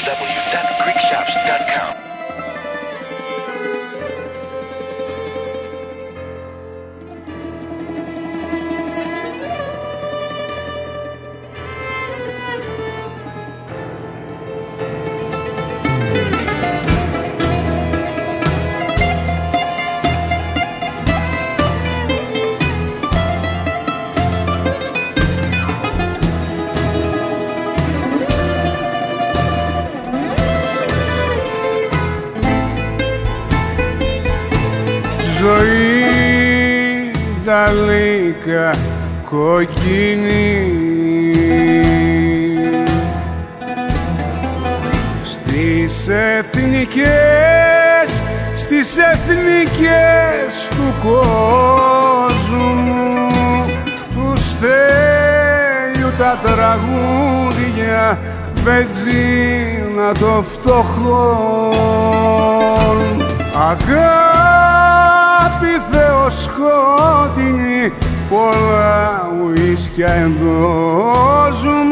www.greekshops.com. Ζωή δαλίκα κοκκινή στις εθνικές του κόσμου του Στέλιου τα τραγούδια βενζίνα των φτωχών. Αγάπη θεοσκότεινη, πολλά ουίσκια ενδόζουν